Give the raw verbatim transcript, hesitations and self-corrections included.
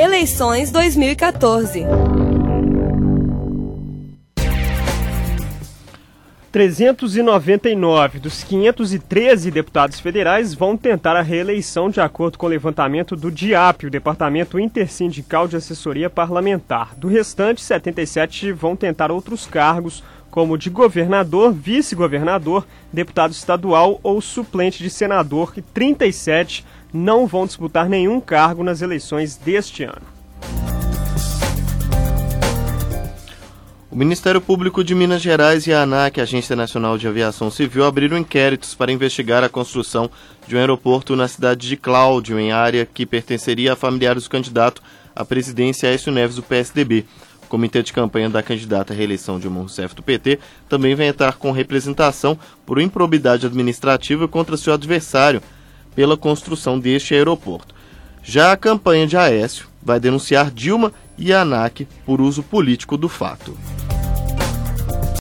Eleições dois mil e quatorze. trezentos e noventa e nove dos quinhentos e treze deputados federais vão tentar a reeleição de acordo com o levantamento do DIAP, o Departamento Intersindical de Assessoria Parlamentar. Do restante, setenta e sete vão tentar outros cargos, como de governador, vice-governador, deputado estadual ou suplente de senador, e trinta e sete não vão disputar nenhum cargo nas eleições deste ano. O Ministério Público de Minas Gerais e a ANAC, Agência Nacional de Aviação Civil, abriram inquéritos para investigar a construção de um aeroporto na cidade de Cláudio, em área que pertenceria a familiares do candidato à presidência Aécio Neves, do P S D B. O Comitê de Campanha da candidata à reeleição Dilma Rousseff, do P T, também vai entrar com representação por improbidade administrativa contra seu adversário pela construção deste aeroporto. Já a campanha de Aécio vai denunciar Dilma e a ANAC por uso político do fato.